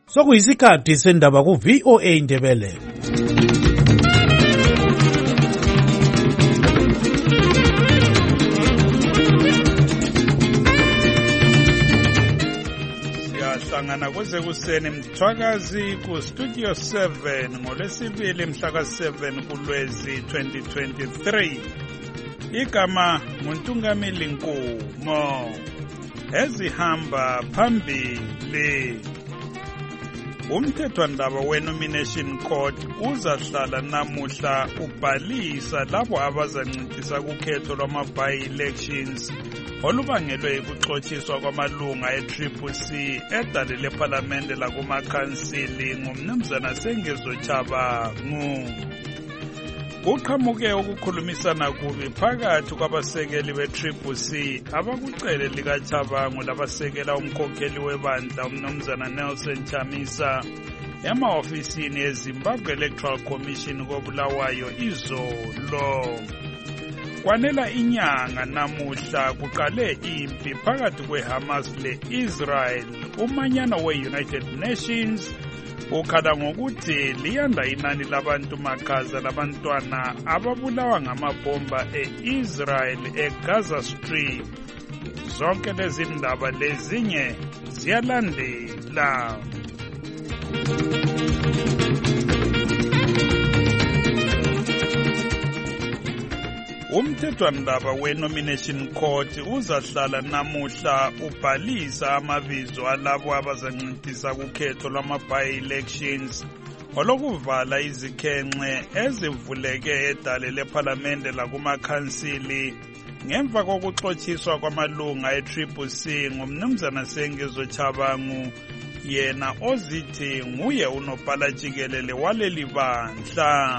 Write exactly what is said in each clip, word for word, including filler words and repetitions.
Sokuyisikhathi sendaba ku V O A Indebele. Siyahlangana kuze kuseni mthwakazi ku Studio seven ngolwesibili mhla ka seven kuLwezi twenty twenty-three. Igama nguNtungamili Nkumo. Ezihamba phambili. Umthethwandaba we-Nomination Court uzahlala namuhla ubhalisa labo abazancintisa kukhetho lwama-by-elections olubangelwe ukuxotshiswa kwamalunga e-Triple C edale lephalamende lakumakhansili ngumnumzana Sengezo Tshabangu. Kuqhamuke ukukhulumisana kubi phakathi kwabasekeli be-Triple C abakucele likaTshabangu labasekela umkhokheli webandla umnumzana Nelson Chamisa emahofisini eZimbabwe Electoral Commission koBulawayo izolo. Kwanela inyanga namuhla kuqale impi phakathi kweHamas le-Israel. Umanyano we-United Nations ukhala ngokuthi liyanda inani labantu makhaza labantwana ababulawa ngamabomba e-Israel eGaza Strip. Zonke lezi ndaba lezinye ziyalandela. Umthethwandaba we-Nomination Court uzahlala namuhla ubhalisa amabizo alabo abazancintisa kukhetho lwama-by-elections olokuvala izikhenxe ezivuleke edale lephalamende lakumakhansili ngemva kokuxotshiswa kwamalunga e-Triple C ngumnumzana Sengezo Tshabangu, yena ozithi nguye unobhala jikelele waleli bandla.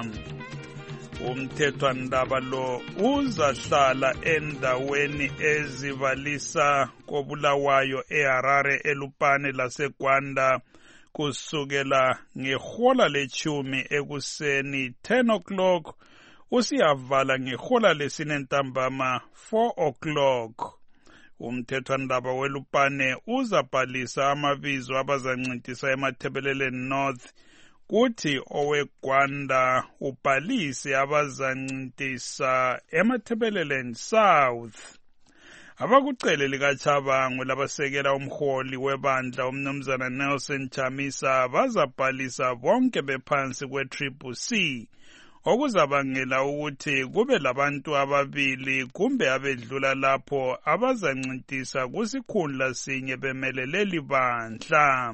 Umthethwandaba lo uzahlala endaweni ezibalisa koBulawayo eHarare eLupane laseGwanda kusukela ngehola lechumi ekuseni ten o'clock usiyavala ngehola lesine ntambama four o'clock. Umthethwandaba weLupane uzabhalisa amabizo abazancintisa eMathebeleleni North, kuthi oweGwanda ubhalise abazancintisa eMathebeleleni South. Abakucele likaTshabangu labasekela umholi webandla umnumzana Nelson Chamisa bazabhalisa bonke bephansi kwe-Triple C, okuzabangela ukuthi kube labantu ababili kumbe abedlula lapho abazancintisa kusikhundla sinye bemelele libandla.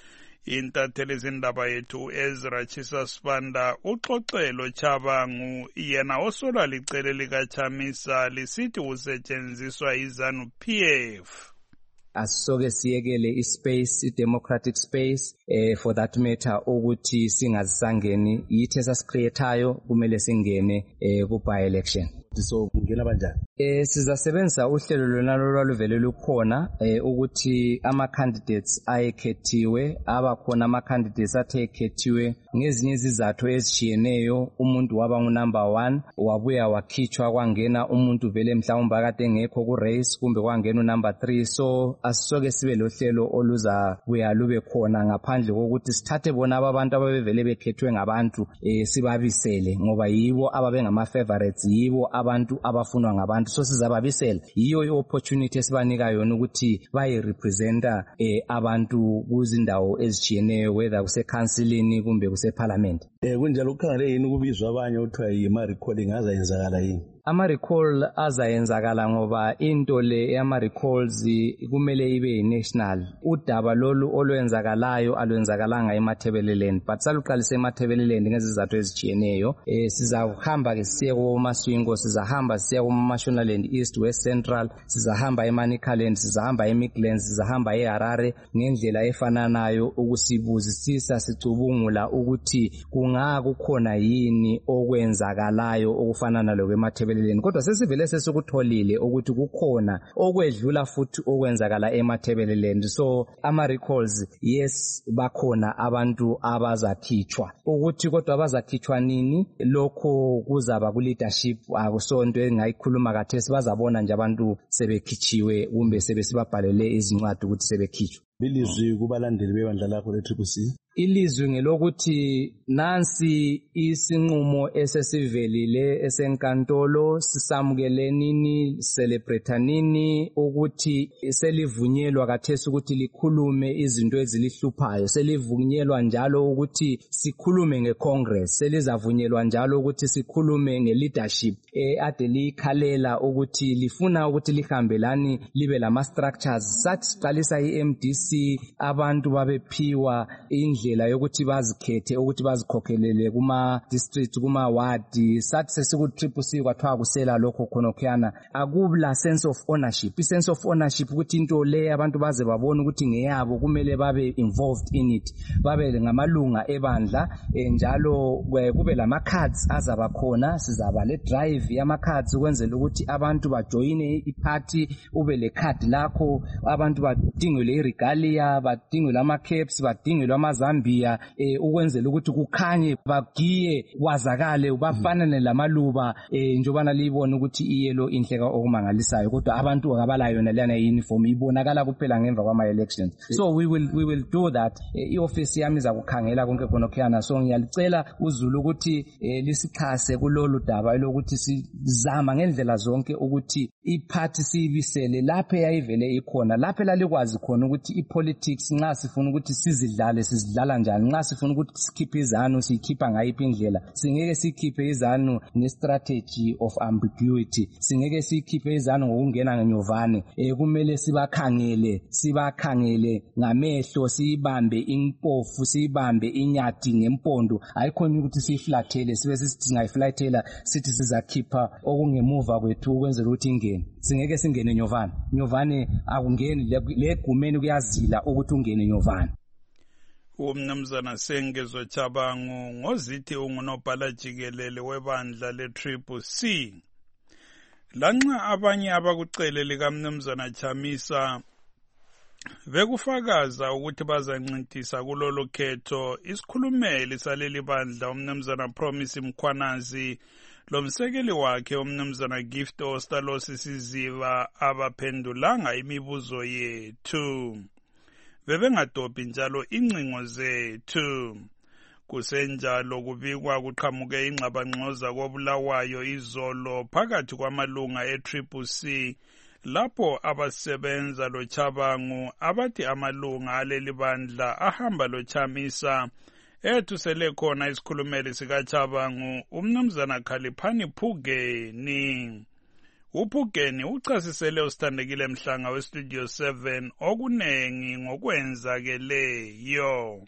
Intatheli zindaba yethu uEzra Chisasibanda uxoxelo Tshabangu yena osola licele likaChamisa lisithi usetshenziswa iZanu P F. Asisoke siyekele ispace, i-democratic space, eh, for that matter ukuthi singazisangeni yithi esasicreatayo kumele singene eh, ku-by-election. So ngena kanjani? Eh sizasebenzisa uhlelo lona lolwaluvele lukhona eh ukuthi ama candidates ayekhethiwe abakhona ama candidates athekhethiwe ngezinye izizathu ezishiyeneyo. Umuntu waba ngu number one wabuya wakhitshwa kwangena umuntu vele mhlawumbe akade engekho ku race kumbe kwangena number three. So asisoke sibe lohlelo oluza buya lube khona ngaphandle kokuthi sithathe bona abantu ababevele bekhethwe ngabantu eh sibabisele ngoba yibo ababe ngama favorites, yibo abantu abafunwa ngabantu. So sizababisela yiyo i-opportunity esibanika yona ukuthi bayi-representa eh, abantu kuzindawo ezishiyeneyo whether kuse-councilini kumbe kuse-parliament. Eh kunjalo ukhangele yini ukubizwa abanye uthiwa yima-recalling azayenzakala yini? Ama-recall azayenzakala ngoba into le yama-recalls kumele ibe yi-national. Udaba lolu olwenzakalayo alwenzakalanga eMathebeleleni but saluqalise eMathebeleleni ngezizathu ezitshiyeneyo. Eh sizahamba ke siye koMaswingo, sizahamba siya kuMashonaland East, West Central, sizahamba eManicaland, sizahamba eMidlands, sizahamba eHarare ngendlela efananayo ukusibuzisisa sicubungula ukuthi kungakukhona yini okwenzakalayo okufanana lokweMathebeleleni. Kodwa sesivele sesukutholile ukuthi kukhona okwedlula futhi okwenzakala eMathebeleleni. So ama recalls yes bakhona abantu abazakhitshwa ukuthi kodwa abazakhitshwa nini lokho kuzaba ku leadership akusonto engayikhuluma kathesi bazabona nje abantu sebekhitshiwe kumbe sebesibabhalele izincwadi ukuthi sebekhitshwa. Bilizwi kubalandeli bebandla lakho le-Triple C. Ilizwi ngelokuthi nansi isinqumo esesivelile esenkantolo, sisamukelenini, celebretanini ukuthi selivunyelwa kathesi ukuthi likhulume izinto ezilihluphayo, selivunyelwa njalo ukuthi sikhulume ngeCongress, selizavunyelwa njalo ukuthi sikhulume ngeleadership ade likhalela ukuthi lifuna ukuthi lihambelani libe lama structures. Sathi siqalisa i-M D C abantu babephiwa indlela indlela yokuthi bazikhethe ukuthi bazikhokhelele kuma district kuma ward. Sathi sesiku Triple C kwathiwa kusela lokho khonokhana, akubla sense of ownership. I sense of ownership ukuthi into le abantu baze babone ukuthi ngeyabo, kumele babe involved in it, babe ngamalunga ebandla. Njalo kube lama cards azaba khona, sizaba le drive yama cards ukwenzela ukuthi abantu bajoine iparty, ube le card lakho, abantu badingwe iregalia, badingwe ama caps, badingwe ama Zambia, eh ukwenzela ukuthi kukhanye, bagiye, kwazakale, bafanane lamaluba eh njobana libona ukuthi iyelo inhleka okumangalisayo, kodwa abantu akabala yona lana uniform ibonakala kuphela ngemva kwama elections. So we will we will do that. I-office yami iza kukhangela konke khonokhana. So ngiyalicela uZulu ukuthi lisichase kulolu daba lokuthi sizama ngendlela zonke ukuthi iparty sibisele lapho yayivele ikhona, lapho lalikwazi khona ukuthi ipolitics nxa sifuna ukuthi sizidlale sizidlala njani, nxa sifuna ukuthi sikhiphe izanu sikhipha ngayiphi indlela. Singeke sikhiphe izanu ne-strategy of ambiguity, singeke sikhiphe izanu ngokungena ngenyovane. Eh kumele sibakhangele sibakhangele ngamehlo, sibambe impofu, sibambe inyati ngempondo, ayikhona ukuthi siflathele sibe sithi ngayiflathela sithi sizakhipha okungemuva kwethu ukwenzela ukuthi ingene. Singeke singene nyovane, nyovane akungeni legumeni kuyazila ukuthi ungene nyovane. Umnumzana Sengezo Chabangu ngozithi ungunobhala jikelele webandla le-Triple C. Lanxa abanye abakucele likamnumzana Chamisa bekufakaza ukuthi bazancintisa kulolu khetho, isikhulumeli saleli bandla umnumzana Promise Mkhwanazi lomsekeli wakhe umnumzana Gift Ostalosi Siziba abaphendulanga imibuzo yethu. Bebengadobhi njalo incingo zethu. Kusenjalo kubikwa kuqhamuke ingxabangxoza kobulawayo izolo phakathi kwamalunga e-Triple C, lapho abasebenza lo Chabangu abathi amalunga aleli bandla ahamba lo Chamisa. Ethu sele khona isikhulumeli sika Chabangu umnumzana Khaliphani Phugeni. uPhugeni uchasisele usithandekile Mhlanga we-Studio seven okunengi ngokwenzakeleyo.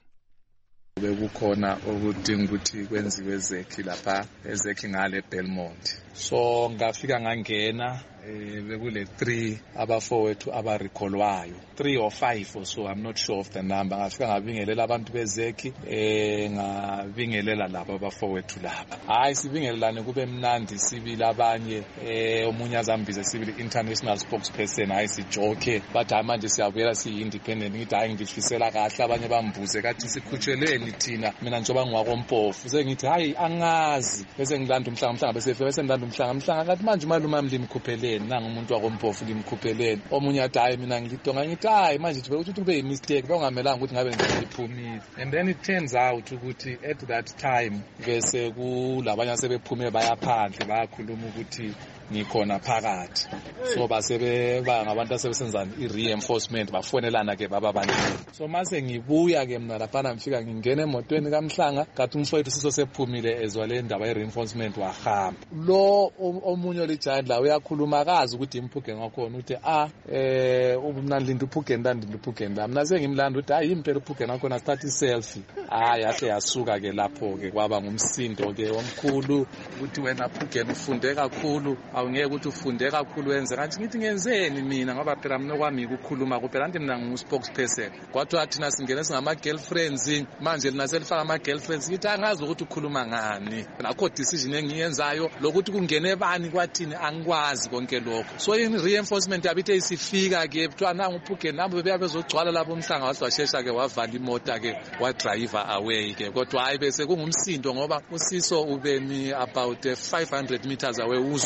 Bekukhona okudinga ukuthi kwenziwe ezekhi lapha ezekhi ngale Belmont. So ngafika ngangena eh bekule three abafowethu abarecallwayo, three or five or so, I'm not sure of the number. Ngafika ngabingelela abantu bezekhi eh ngabingelela labo abafowethu laba. Hayi sibingelelane kube mnandi sibili abanye eh omunye azambize sibili international spokesperson, hayi sijoke but manje siyabuyela si independent. Ngithi hayi ngifisela kahle, abanye bambuze kathi sikhutsheleni thina, mina njoba ngwakompofu sengithi hayi angazi, bese ngilanda umhlanga umhlanga bese bese ngilanda umhlanga umhlanga kathi manje umalume mlimkhupheleni nanga umuntu wakompofu limkhupheleni. Omunye athi hayi mina ngilidonga, ngithi hayi manje nje ukuthi kube yimistake bangamelanga ukuthi ngabe ngiphumile. And then it turns out ukuthi at that time bese kulabanye sebephume bayaphandle bayakhuluma ukuthi ngikhona phakathi. So basebe ba ngabantu asebesenzana i-reinforcement bafonelana ke baba abaningi. So mase ngibuya ke mina lapha ngifika ngingena emotweni kaMhlanga kathi umfowethu siso sephumile ezwa le ndaba ye-reinforcement wahamba. Lo omunye lijayi la uyakhuluma kazi ukuthi imphugeni wakhona uthi ah eh ubumnandlinda uphugeni ndandinda uphugeni la mina sengimlanda uthi hayi impela uphugeni wakhona start i-selfie. Hayi yahle yasuka ke lapho ke kwaba ngumsindo ke omkhulu ukuthi wena phugeni ufunde kakhulu, awungeke ukuthi ufunde kakhulu wenze kanti ngithi ngenzeni mina ngoba phela mina kwami ukukhuluma kuphela kanti mina ngu-spokesperson. Kwathiwa thina singene singama girlfriends manje lina selifaka ama girlfriends, ngithi angazi ukuthi ukhuluma ngani, nakho decision engiyenzayo lokuthi kungene bani kwathini angikwazi konke lokho. So in reinforcement yabithe isifika ke kuthiwa nanga uphugeni nabo beya bezogcwala lapho umhlanga wathi washesha ke wavala imota ke wa driver away ke, kodwa hayi bese kungumsindo ngoba usiso ubemi about five hundred meters away uzwile umsindo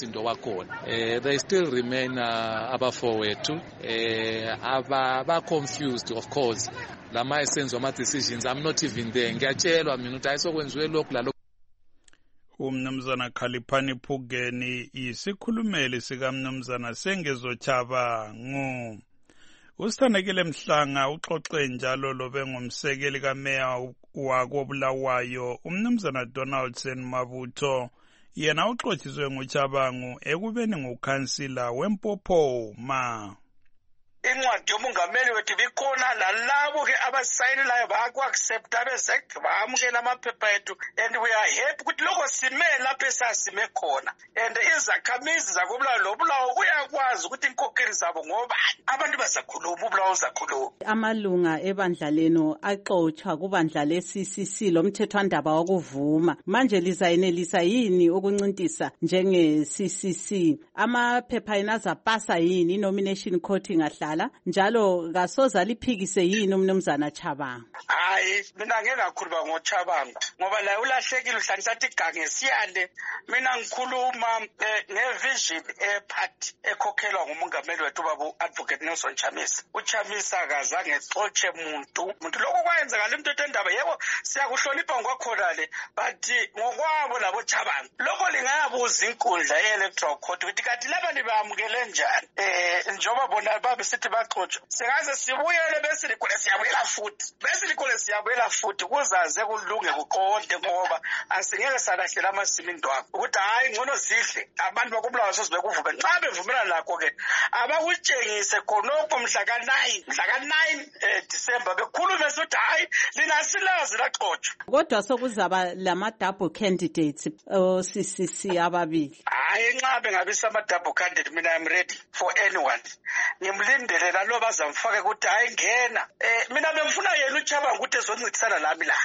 umsindo wakhona. Eh, they still remain uh, abafowethu eh aba ba confused of course. Lama esenzo ama decisions I'm not even there. Ngiyatshelwa mina ukuthi ayisokwenziwe lokhu la umnumzana Khaliphani Phugeni isikhulumeli sika mnumzana Sengezo Chabangu. Usithandekile Mhlanga uxoxe njalo lobe ngumsekeli kameya wakobulawayo umnumzana Donaldson Mabutho yena uxoxiswe nguChabangu ekubeni ngukhansila weMpophoma. Incwadi yomungameli wethu bikhona lalabo ke abasayinilayo baku-accepta bezek baamukela amaphepha ethu and we are happy ukuthi lokho sime lapho esasime khona and izakhamizi zakobulawayo lobulawayo uyakwazi ukuthi inkokheli zabo ngobani abantu bazakhuluma ubulawayo uzakhuluma. Amalunga ebandla leno axotsha kubandla le-C C C lomthethwandaba wakuvuma manje lizayenelisa yini ukuncintisa njenge-C C C amaphepha ena azapasa yini i-nomination court ingahla njalo kasoza liphikise yini umnumzana Chabangu? Hayi mina ngeke ngakhuluma ngoChabangu ngoba la ulahlekile uhlanisa ukuthi gange siyande mina ngikhuluma ngevision eparty ekhokhelwa ngumongameli wethu baba advocate Nelson Chamisa. uChamisa akazange xotshe umuntu umuntu lokho kwayenzakala into etendaba yebo siyakuhlonipha ngokho le but ngokwabo labo Chabangu lokho lingayabuza inkundla ye-electoral court ukuthi kanti laba nibamukele njani eh njoba bona babe sithi baxotsha singaze sibuyele bese likole siyabuyela futhi bese likole siyabuyela futhi kuzaze kulunge kuqonde ngoba asingeke salahlela amasimi ndwabo ukuthi hayi ngcono sidle abantu bakubulawa sozibekuvume nxa bevumela lakho ke abakutshengise khonoko mhla ka nine mhla ka nine December bekhulume sokuthi hayi linasilazi laxotsha kodwa sokuzaba lama double candidates o C C C ababili. Hayi nxa bengabisa ama double candidate mina I'm ready for anyone. Ngimlindele la lo bazamfaka ukuthi hayi ngena eh mina bengifuna yena uChabangu ukuthi ezoncitsana lami la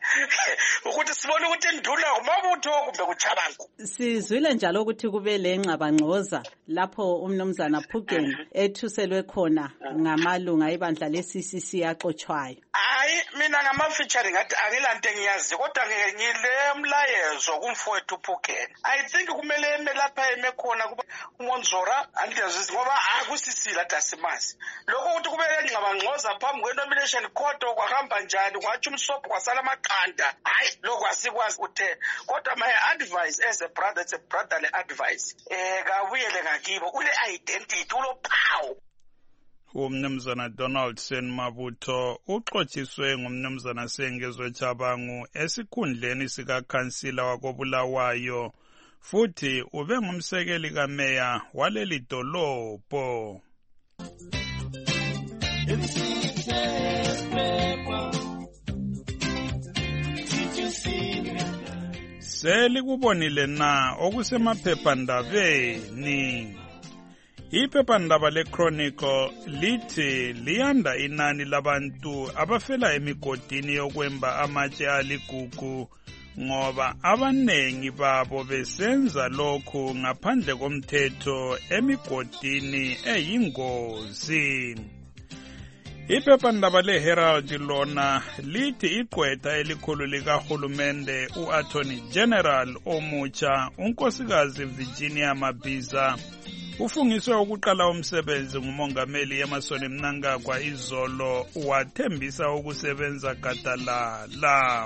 ukuthi sibone ukuthi ndula uMabutho kumbe kuChabangu. Sizwile njalo ukuthi kube lenxabangxoza lapho umnumzana Phugeni ethuselwe khona ngamalunga ebandla le-C C C axotshayo. Hayi mina ngama-featuring ngathi angilanto engiyazi kodwa ngile mlayezo kumfowethu Phugeni. I think kumele eme lapha eme khona kuba uMonzora andiyazi ngoba akusisila dasimazi lokho ukuthi kube lenxabangxoza phambi kwe-nomination court kwahamba njani kwathi umsobho kwasala amaqanda hayi lokho asikwazi uthe kodwa my advice as a brother it's a brotherly advice eh kabuyele ngakibo ule identity ulophawu. Umnumzana Donaldson Mabutho uxotshiswe ngumnumzana Sengezo Chabangu esikhundleni sikakhansila wakobulawayo futhi ube ngumsekeli kameya waleli dolobho. Selikubonile na okusemaphephandabeni. Iphephandaba leChronicle lithi liyanda inani labantu abafela emigodini yokwemba amatshe aligugu ngoba abanengi babo besenza lokhu ngaphandle komthetho emigodini eyingozi. Iphephandaba leHerald lona lithi igqwetha elikhulu likahulumende u-Attorney General omutsha unkosikazi Virginia Mabiza ufungiswe ukuqala umsebenzi ngumongameli Emmerson Mnangagwa izolo wathembisa ukusebenza gadalala.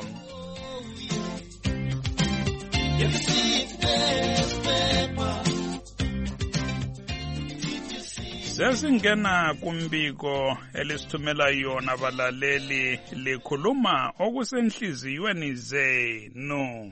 Sesingena kumbiko elisithumela yona balaleli likhuluma okusenhliziyweni zenu.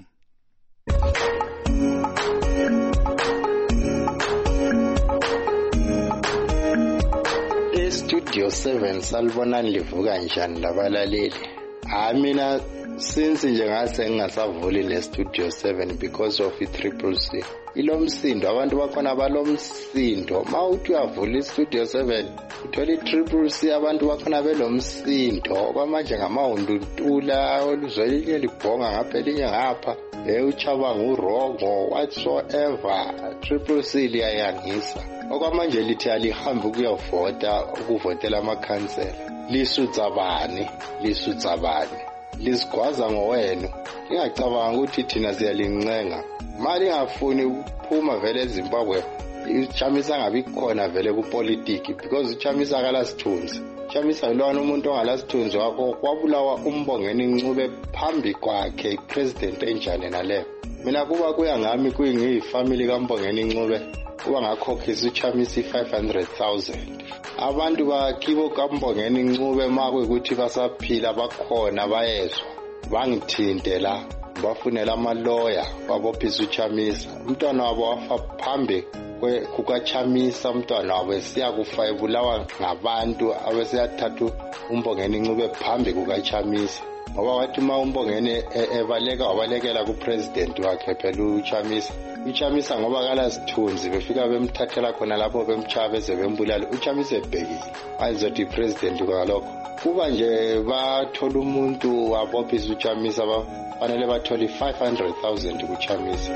Studio seven salibonani livuka njani labalaleli. Ah mina since nje ngase ngingasavuli le Studio seven because of i triple C. Ilomsindo abantu bakhona balomsindo. Mawuthi uyavula i Studio seven uthola i triple C abantu bakhona belomsindo. Kwamanje ngamahunduntula oluzolile libhonga ngapha elinye ngapha. Eh uChabangu urongo whatsoever triple C liyayangisa. Okwamanje lithi alihambe ukuyovota ukuvotela amakhansela lisutsa bani lisutsa bani lisigwaza ngowenu. Ngingacabanga ukuthi thina siyalincenga. Mali ngafuni ukuphuma vele eZimbabwe, uChamisa ngabi khona vele kupolitiki because uChamisa akalasithunzi. Chamisa yilona umuntu ongalasithunzi wakho kwabulawa uMbongeni Ncube phambi kwakhe ipresident enjani nale. Mina kuba kuya ngami kuyingifamily kaMbongeni Ncube kuba ngakhokhisa uChamisa five hundred thousand. Abantu bakibo kaMbongeni Ncube makuyikuthi basaphila bakhona bayezwa. Bangithinte la bafunela amaloya babophisa uChamisa. Umntwana wabo wafa phambi kukaChamisa, umntwana wabo siyakufa ebulawa ngabantu abesiyathatha uMbongeni Ncube phambi kukaChamisa. Ngoba wathi uma uMbongeni ebaleka wabalekela kupresident wakhe phela uChamisa. uChamisa ngoba kala sithunzi befika bemthathela khona lapho bemchaya beze bembulala uChamisa ebhekile. Ayizothi ipresident kwalokho. Kuba nje bathola umuntu wabophisa uChamisa bafanele bathola five hundred thousand kuChamisa.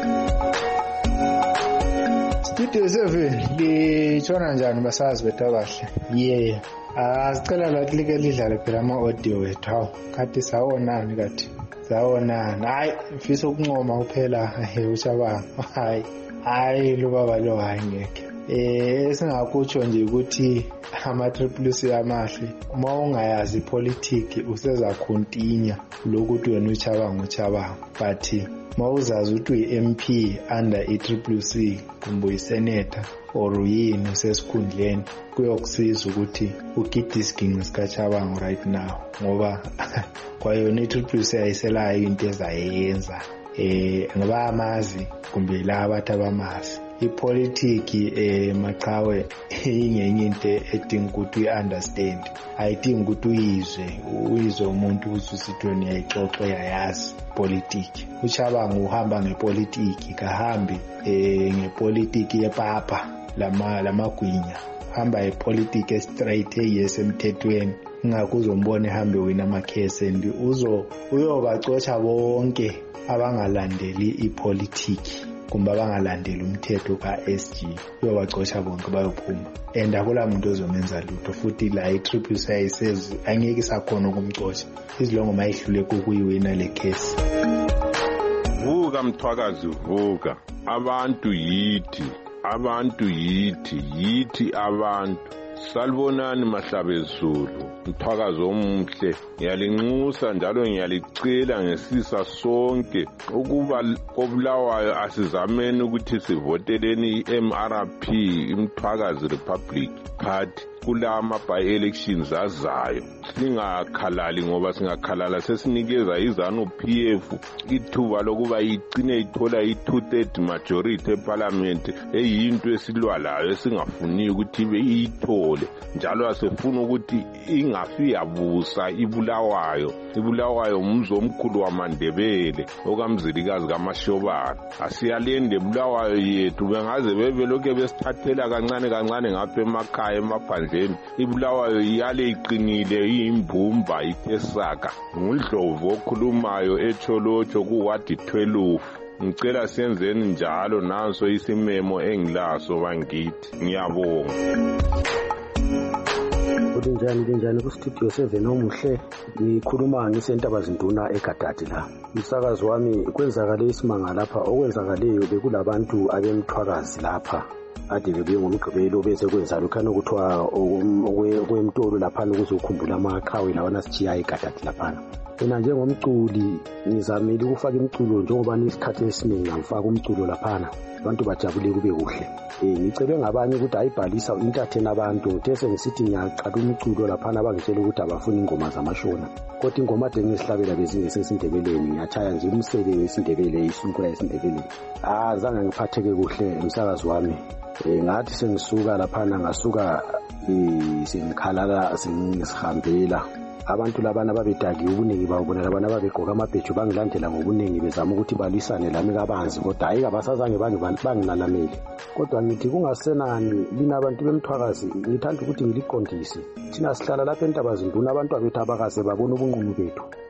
Studio seven litshona njani basazi bethu abahle? Yeah. Ah sicela lahlike lidlale phela ama audio wethu. Hawu, khathi sawonani kathi. Sawonani. Hayi, mfisa ukuncoma kuphela uChabanga. Hayi. Hayi lo baba lo hayi ngeke. Eh singakutsho nje ukuthi ama triple C amahle uma ungayazi politics useza continue lokuthi wena uChabanga uChabanga but mawuzazi ukuthi uyi-M P under i-Triple C kumbe uyi-senator or uyini usesikhundleni kuyokusiza ukuthi ugide isiginqi sikaChabanga right now ngoba kwayona i-Triple C ayiselayo into ezayenza eh ngoba amazi kumbe laba abathi abamazi ipolitiki eh maqhawe ingenye into edinga ukuthi uyi-understand ayidingi ukuthi uyizwe uyizwe umuntu ukuthi usithweni yayixoxe yayazi politiki. uChabanga uhamba ngepolitiki kahambi eh ngepolitiki yepapa lama lamagwinya hamba epolitiki estraight eyesemthethweni ingakho uzombona ehambe wina amakhese ndi uzo uyobacotsha bonke abangalandeli ipolitiki kumbe abangalandeli umthetho ka-S G uyobacosha bonke bayophuma and akula muntu ozomenza lutho futhi la i-Triple C ayisezi angeke isakhona ukumcosha izilongo mayihlule kukuyiwina le case. Vuka Mthwakazi vuka, abantu yithi abantu yithi yithi abantu. Salibonani Mahlabezulu, Mthwakazi omuhle. Ngiyalinxusa njalo ngiyalicela ngesisa sonke ukuba kobulawayo asizameni ukuthi sivoteleni i-M R P, iMthwakazi Republic Party kulama by elections azayo. Singakhalali ngoba singakhalala sesinikeza izanu P F ithuba lokuba igcine ithola i-two thirds majority eParliament eyinto esilwa layo esingafuni ukuthi ibe iyithole njalo asifuna ukuthi ingafi yabusa ibulawayo ibulawayo umzi omkhulu waMandebele okamzilikazi kaMashobana. Asiyalende bulawayo yethu bengaze bebe lokho besithathela kancane kancane ngapha emakhaya emaphandleni. Ibulawayo iyale iqinile iyimbumba ithesaka ngudlovu okhulumayo echolotsho kuwadi twelve. Ngicela senzeni njalo naso isimemo engilaso bangithi. Ngiyabonga. Uthi njani njani ku Studio seven omuhle ngikhuluma ngisentaba-Zinduna eGadadi la. Umsakazi wami kwenzakale isimanga lapha okwenzakaleyo bekulabantu abemthwakazi lapha ade bebuye ngomgqibelo bese kwenza lokho nokuthiwa okwemtolo lapha ukuze ukhumbula amaqhawe lawana sijiya eGadadi lapha. Mina njengomculi ngizamile ukufaka imculo njengoba nisikhathi esiningi ngifaka umculo lapha abantu bajabule kube kuhle. Eh ngicebe ngabanye ukuthi ayibhalisa entertain abantu ngithe ngisithi ngiyaqala umculo lapha abangitshela ukuthi abafuni ingoma zamashona kodwa ingoma ade ngisihlabela bezingese esindebeleni ngiyachaya nje umsebe wesindebele isunkula esindebeleni. Ah zange ngiphatheke kuhle umsakazi wami. Eh ngathi sengisuka lapha ngasuka sengikhalala sengisihambela abantu labana babedaki ubuningi bawubona labana babegqoka amabheju bangilandela ngobuningi bezama ukuthi balisane lami kabanzi kodwa hayi abasazange banginalameli. Kodwa ngithi kungasenani lina abantu bemthwakazi ngithanda ukuthi ngiliqondise thina sihlala lapha entaba-Zinduna abantu abethu abakaze babona ubunqunu bethu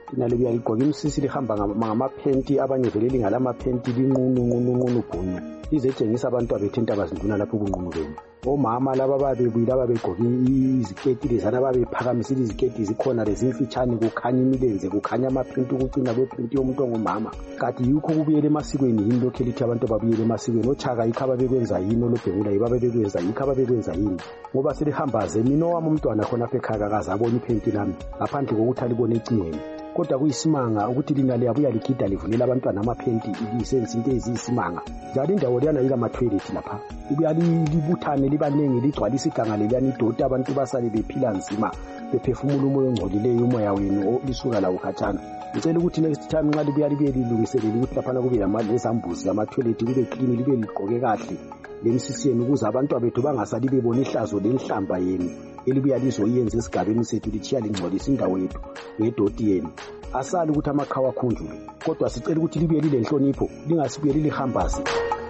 thina libuya ligqoka imsisi lihamba ngamaphenti abanye vele lingalamaphenti linqunu nqunu nqunu bhunyu lizetshengisa abantu abethu entabazinduna lapho ubunqunu benu. Omama laba babebuyile ababegqoke iziketi lezana babephakamisile iziketi zikhona lezimfitshane kukhanya imilenze kukhanya amaphenti ukucina kwephenti yomuntu ongumama. Kanti yikho kubuyela emasikweni yini lokho elithi abantu babuyele emasikweni. Ochaka yikho ababekwenza yini olobhengula yibo ababekwenza yikho ababekwenza yini ngoba selihambaze mina owami umntwana khonapha ekhaya akaze abone iphenti lami ngaphandle kokuthi alibone ecingweni. Kodwa kuyisimanga ukuthi lina liyabuya ligida livulela abantwana amaphenti lisenza into eziyisimanga. Njalo indawo leyana yilama-toilet lapha libuya libuthane libaningi ligcwalisa iganga leliyana idoti abantu basale bephila nzima bephefumula umoya ongcolileyo umoya wenu lisuka lawo khatshana. Ngicela ukuthi next time nxa libuya libuye lilungiselele ukuthi laphana kube lezambuzi zama-toilet kube clean libe ligqoke kahle lemsisi yenu ukuze abantu abethu bangasali bebona ihlazo lenhlamba yenu elibuya lizoyenza esigabeni sethu lithiya lingcolisa indawo yethu ngedoti yenu. Asali ukuthi amakhawa akhunjule kodwa sicela ukuthi libuye lile nhlonipho lingasibuye lilihambazi.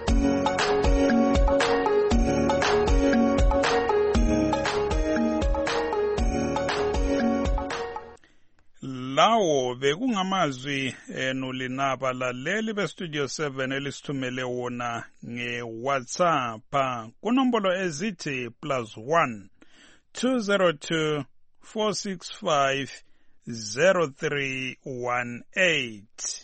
Lawo bekungamazwi enu lina abalaleli bestudio seven elisithumele wona nge-WhatsApp kunombolo ezithi plus one two zero two four six five zero three one eight.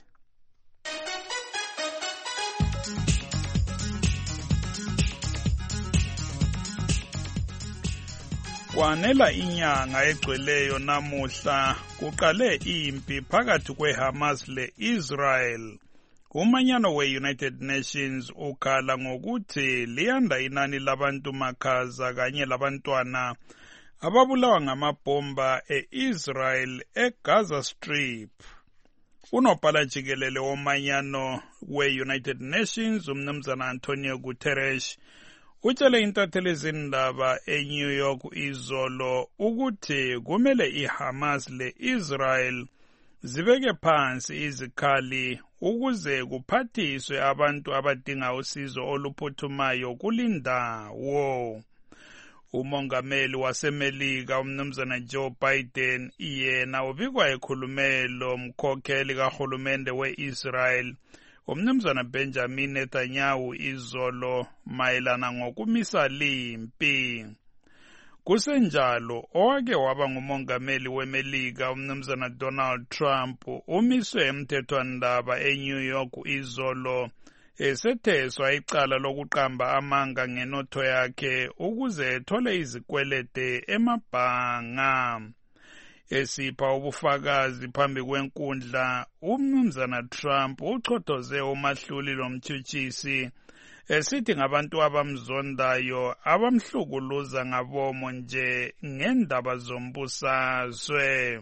Kwanela inyanga egcweleyo namuhla kuqale impi phakathi kweHamas le-Israel. Umanyano we-United Nations ukhala ngokuthi liyanda inani labantu makhaza kanye labantwana ababulawa ngamabhomba e-Israel eGaza Strip. Unobhala jikelele womanyano we-United Nations umnumzana Antonio Guterres utshele intatheli ezindaba eNew York izolo ukuthi kumele iHamas le-Israel zibeke phansi izikhali ukuze kuphathiswe abantu abadinga usizo oluphuthumayo kulindawo. Umongameli waseMelika umnumzana Joe Biden yena ubikwa ekhulumelo mkhokheli kahulumende we-Israel umnumzana Benjamin Netanyahu izolo mayelana ngokumisa limpi. Kusenjalo owake waba ngumongameli weMelika umnumzana Donald Trump umiswe emthethwandaba eNew York izolo esetheswa icala lokuqamba amanga ngenotho yakhe ukuze ethole izikwelede emabhanga. Esipha ubufakazi phambi kwenkundla umnumzana Trump uchothoze umahluli lomtshutshisi esithi ngabantu abamzondayo abamhlukuluza ngabomo nje ngendaba zombusazwe.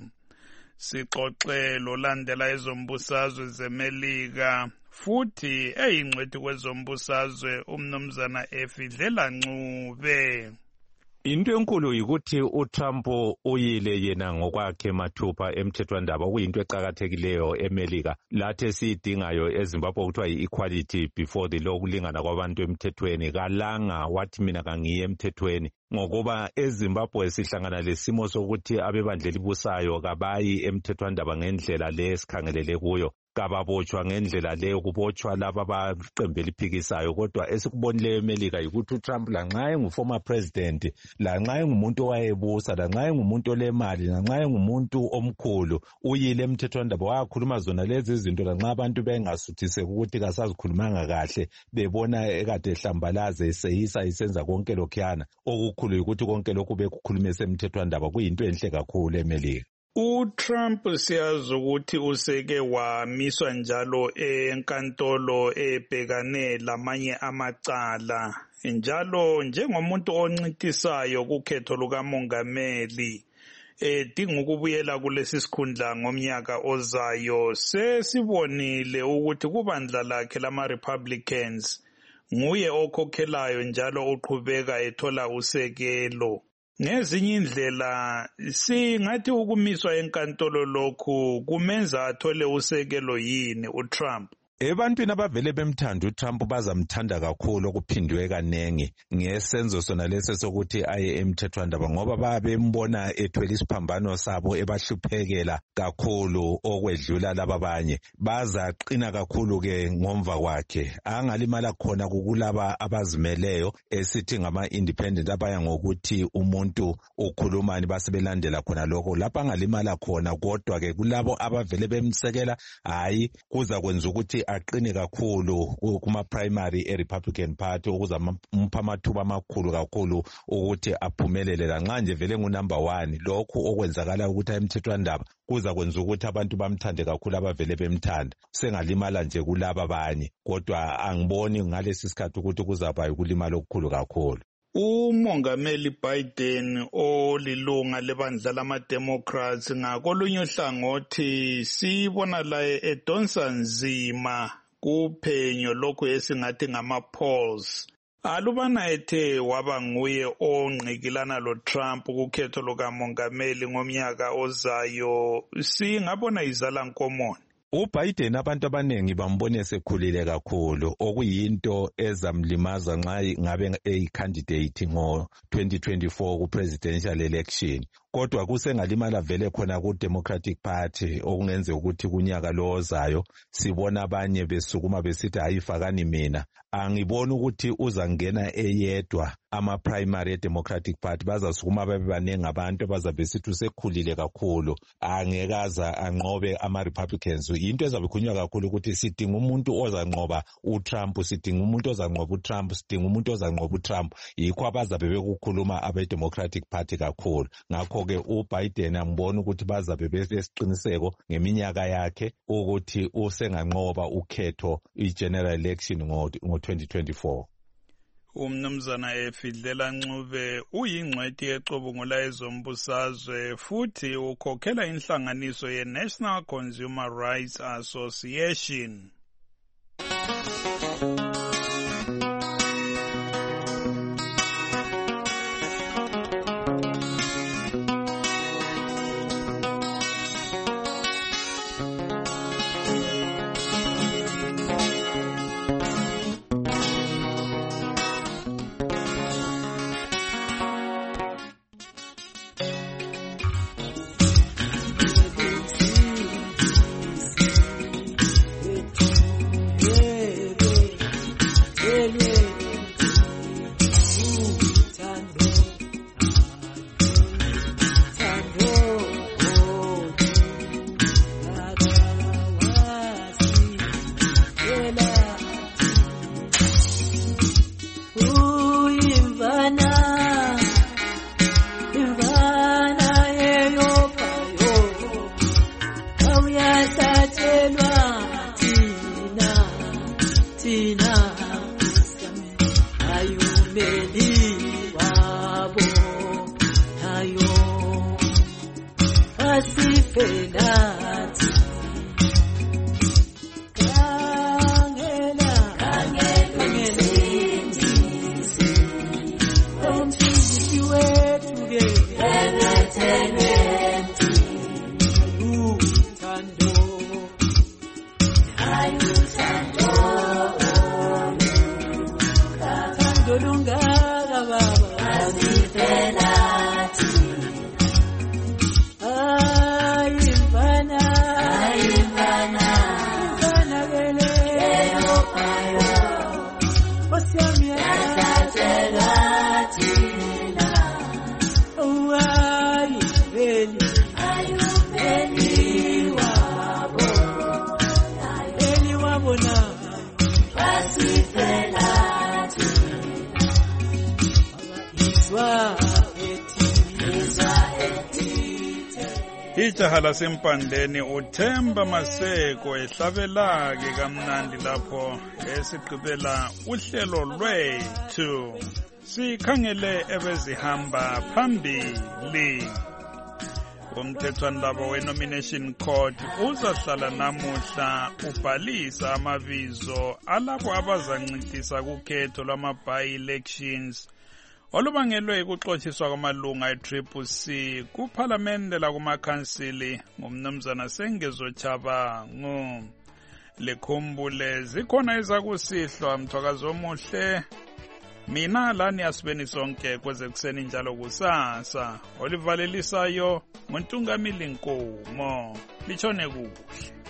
Sixoxe lolandela ezombusazwe zeMelika futhi eyingcwethi kwezombusazwe umnumzana Efidlela Ncube. Into enkulu yikuthi uTrump uyile yena ngokwakhe mathupha emthethwandaba okuyinto eqakathekileyo eMelika lathi esiyidingayo eZimbabwe kuthiwa yi-equality before the law ukulingana kwabantu emthethweni. Kalanga wathi mina kangiye emthethweni ngokuba eZimbabwe sihlangana lesimo sokuthi abebandla elibusayo kabayi emthethwandaba ngendlela le esikhangelele kuyo. Kababotshwa ngendlela leyo kubotshwa laba abaqembu eliphikisayo kodwa esikubonileyo eMelika yikuthi uTrump lanxa engu-former president lanxa engumuntu owayebusa lanxa engumuntu olemali lanxa engumuntu omkhulu uyile emthethwandaba wakhuluma zona lezi izinto lanxa abantu bengasuthiseki ukuthi kasazikhulumanga kahle bebona ekade ehlambalaze eseyisa isenza konke lokhuyana okukhulu yikuthi konke lokhu bekukhuluma esemthethwandaba kuyinto enhle kakhulu eMelika. UTrump siyazi ukuthi useke wamiswa njalo enkantolo ebhekane lamanye amacala njalo njengomuntu oncintisayo kukhetho lukamongameli edinga ukubuyela kulesi sikhundla ngomnyaka ozayo. Sesibonile ukuthi kubandla lakhe lama-Republicans nguye okhokhelayo njalo uqhubeka ethola usekelo. Ngezinye indlela singathi ukumiswa enkantolo lokhu kumenza athole usekelo yini uTrump? Ebantwini abavele bemthanda uTrump bazamthanda kakhulu okuphindwe kanengi ngesenzo sona lesi sokuthi aye emthethwandaba ngoba babembona ethwele isiphambano sabo ebahluphekela kakhulu okwedlula laba abanye. Bazaqina kakhulu ke ngomva kwakhe. Angalimala khona kukulaba abazimeleyo esithi ngama independent abaya ngokuthi umuntu ukhulumani basebelandela khona lokho. Lapha angalimala khona kodwa ke kulabo abavele bemsekela hayi kuza kwenza ukuthi aqine kakhulu kuma primary e Republican Party ukuze umpha amathuba amakhulu kakhulu ukuthi aphumelele lanxa nje vele ngu number one. Lokho okwenzakala ukuthi emthethwandaba kuza kwenza ukuthi abantu bamthande kakhulu abavele bemthanda. Sengalimala nje kulaba abanye kodwa angiboni ngalesi sikhathi ukuthi kuzaba ukulimala okukhulu kakhulu. Umongameli Biden olilunga lebandla lama-Democrats ngakolunye uhlangothi sibona laye edonsa nzima kuphenyo lokhu esingathi ngama-polls. Alubana ethe waba nguye ongqikilana lo-Trump kukhetho lukamongameli ngomnyaka ozayo, singabona izala nkomoni. UBiden abantu abanengi bambone esekhulile kakhulu okuyinto ezamlimaza nxa ngabe eyicandidate ngo twenty twenty-four ku presidential election. Kodwa kusengalimala vele khona ku Democratic Party okungenze ukuthi kunyaka lo ozayo sibona abanye besukuma besithi ayifakani mina. Angibona ukuthi uzangena eyedwa ama primary e Democratic Party bazasukuma babe banengi abantu bazabe sithi usekhulile kakhulu angekaza anqobe ama Republicans. Into ezabe kunywa kakhulu ukuthi sidinga umuntu ozanqoba uTrump, sidinga umuntu ozanqoba uTrump, sidinga umuntu ozanqoba uTrump. Yikho abazabe bekukhuluma abe Democratic Party kakhulu. Ngakho ke uBiden ambona ukuthi bazabe besiqiniseko ngeminyaka yakhe ukuthi usenganqoba ukhetho i-general election ngo twenty twenty-four. Umnumzana Efidlela Ncube uyingcwethi ecubungula ezombusazwe futhi ukhokhela inhlanganiso ye-National Consumer Rights Association. Ijaha lasempandeni uThemba Maseko ehlabelake kamnandi lapho esigqibela uhlelo lwethu sikhangele ebezihamba phambili. Umthethwandaba we-Nomination Court uzahlala namuhla ubhalisa amabizo alabo abazancintisana kukhetho lwama-by-elections olubangelwe ukuxotshiswa kwamalunga e-Triple C kuphalamende lakumakhansili ngumnumzana Sengezo Chabangu. likhumbule zikhona ezakusihlwa mthwakazi omuhle. Mina lani asibeni sonke kweze kuseni njalo kusasa olivalelisayo ngontungamili Nkomo. Litshone kuhle.